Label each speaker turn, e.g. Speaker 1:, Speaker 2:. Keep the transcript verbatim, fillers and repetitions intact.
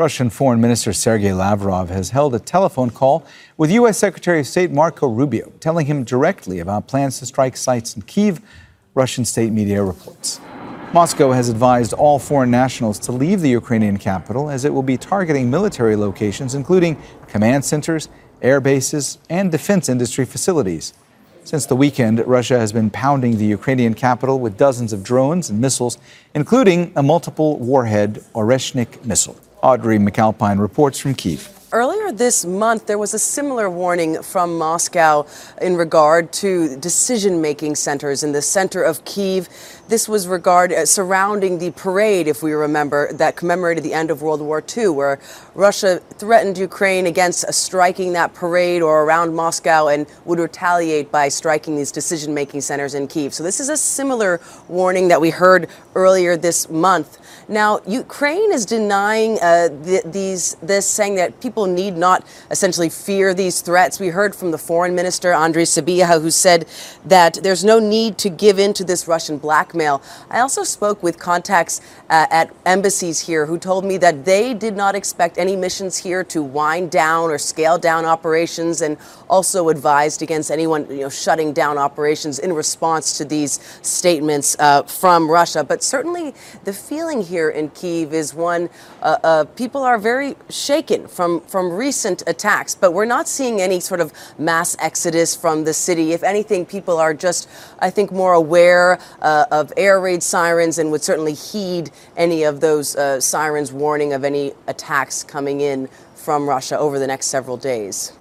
Speaker 1: Russian Foreign Minister Sergei Lavrov has held a telephone call with U S Secretary of State Marco Rubio, telling him directly about plans to strike sites in Kyiv, Russian state media reports. Moscow has advised all foreign nationals to leave the Ukrainian capital, as it will be targeting military locations, including command centers, air bases, and defense industry facilities. Since the weekend, Russia has been pounding the Ukrainian capital with dozens of drones and missiles, including a multiple warhead Oreshnik missile. Audrey McAlpine reports from Kyiv.
Speaker 2: Earlier this month, there was a similar warning from Moscow in regard to decision-making centers in the center of Kyiv. This was regard uh, surrounding the parade, if we remember, that commemorated the end of World War Two, where Russia threatened Ukraine against uh, striking that parade or around Moscow and would retaliate by striking these decision-making centers in Kyiv. So this is a similar warning that we heard earlier this month. Now, Ukraine is denying uh, th- these this, saying that people need not essentially fear these threats. We heard from the foreign minister, Andriy Sybiha, who said that there's no need to give in to this Russian blackmail. I also spoke with contacts uh, at embassies here who told me that they did not expect any missions here to wind down or scale down operations, and also advised against anyone, you know, shutting down operations in response to these statements uh, from Russia. But certainly the feeling here in Kyiv is one, uh, uh, people are very shaken from, from recent attacks, but we're not seeing any sort of mass exodus from the city. If anything, people are just, I think, more aware uh, of air raid sirens and would certainly heed any of those uh, sirens warning of any attacks coming in from Russia over the next several days.